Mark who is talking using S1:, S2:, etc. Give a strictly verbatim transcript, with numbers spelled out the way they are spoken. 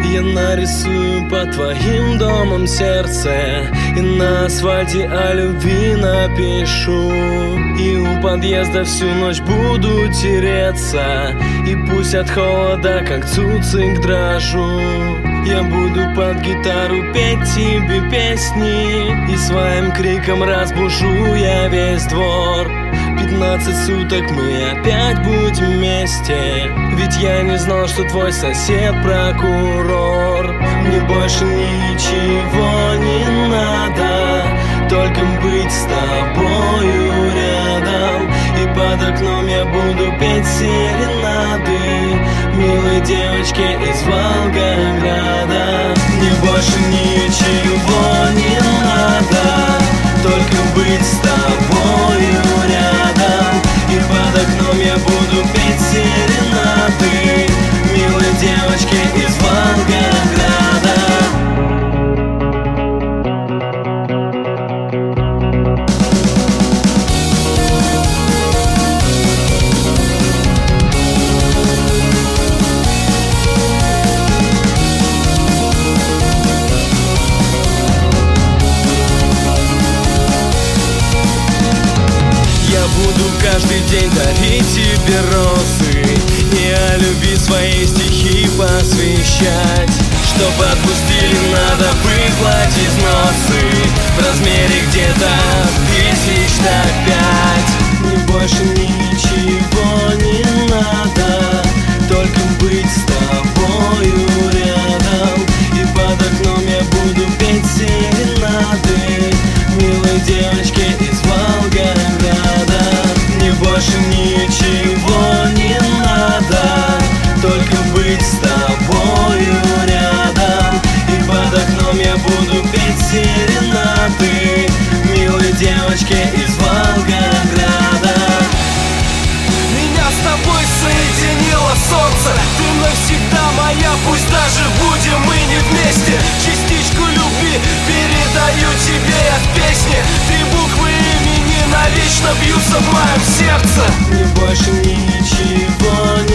S1: Я нарисую под твоим домом сердце, и на асфальте о любви напишу. И у подъезда всю ночь буду тереться, и пусть от холода, как цуцик, дрожу. Я буду под гитару петь тебе песни, и своим криком разбужу я весь двор. Пятнадцать суток мы опять будем вместе, ведь я не знал, что твой сосед прокурор. Мне больше ничего не надо, только быть с тобою рядом. И под окном я буду петь серенады милой девочке из Волгограда. Мне больше ничего не надо, только быть с тобою рядом. И под окном я буду петь серенады милой девочке из Волгограда. Буду каждый день дарить тебе розы и о любви свои стихи посвящать. Чтоб отпустили, надо выплатить взносы в размере где-то тысяч на пять. Мне больше ничего не надо, только быть с тобою рядом. И под окном я буду петь серенады милой девочке из Волгограда. Мне больше ничего не надо, только быть с тобою рядом. И под окном я буду петь серенады милой девочке из Волгограда.
S2: Меня с тобой соединило солнце, ты навсегда моя, пусть даже будем мы не вместе. Частичку любви передаю тебе я в песне, три буквы имени навечно бьются в моем сердце.
S1: Мне больше ничего не